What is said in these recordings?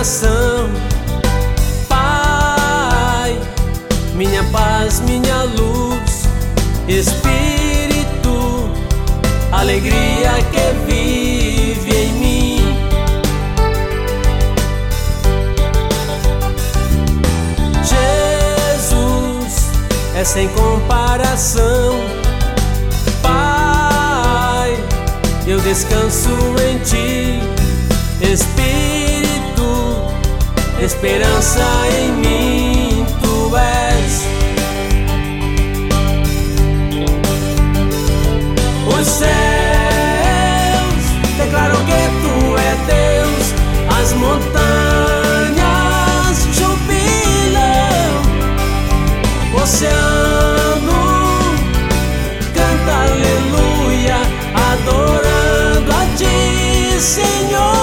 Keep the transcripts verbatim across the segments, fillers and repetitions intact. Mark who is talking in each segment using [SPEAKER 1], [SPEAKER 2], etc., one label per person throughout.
[SPEAKER 1] coração. Pai, minha paz, minha luz, Espírito, alegria que vive em mim. Jesus é sem comparação. Pai, eu descanso em Ti. Espírito, esperança em mim Tu és. Os céus declaram que Tu é Deus, as montanhas jubilam, o oceano canta aleluia, adorando a Ti, Senhor.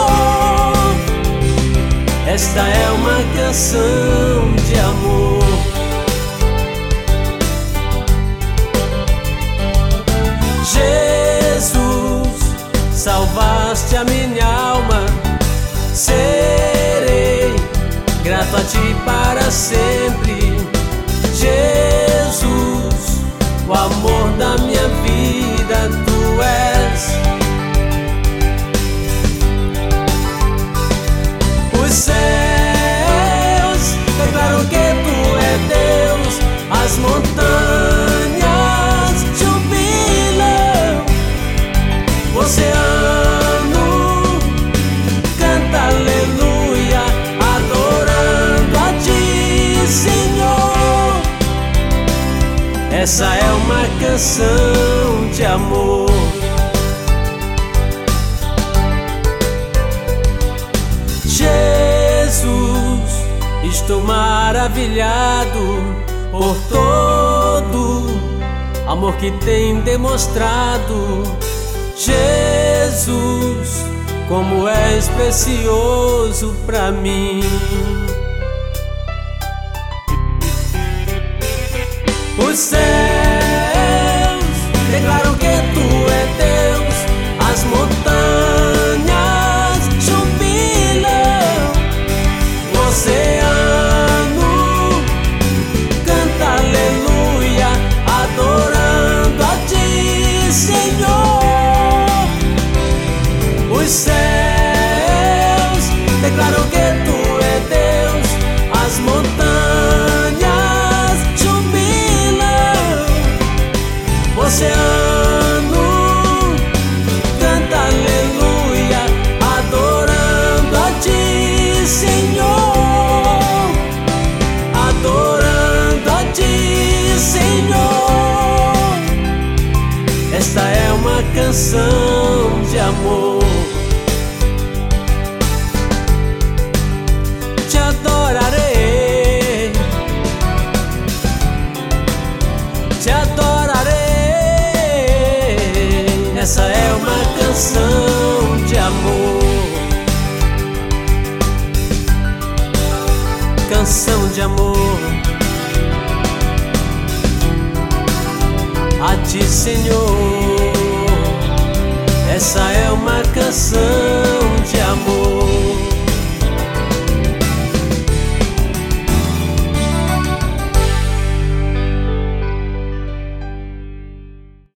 [SPEAKER 1] Esta é uma canção de amor. Jesus, salvaste a minha alma, serei grato a Ti para sempre. Jesus, o amor da minha vida Tu és. Os céus declaram que Tu é Deus, as montanhas jubilam, o oceano canta aleluia, adorando a Ti, Senhor. Essa é uma canção de amor. Jesus, estou maravilhado por todo amor que tem demonstrado. Jesus, como és precioso pra mim. Os céus declaram que Tu é Deus, as montanhas jubilam, o oceano canta aleluia, adorando a Ti, Senhor. Os céus declaram que Tu é Deus, as montanhas jubilam, o oceano canta aleluia, adorando a Ti, Senhor, adorando a Ti, Senhor. Esta é uma canção de amor. Te adorarei, te adorarei. Essa é uma canção de amor. Canção de amor a Ti, Senhor. Essa é uma canção de amor.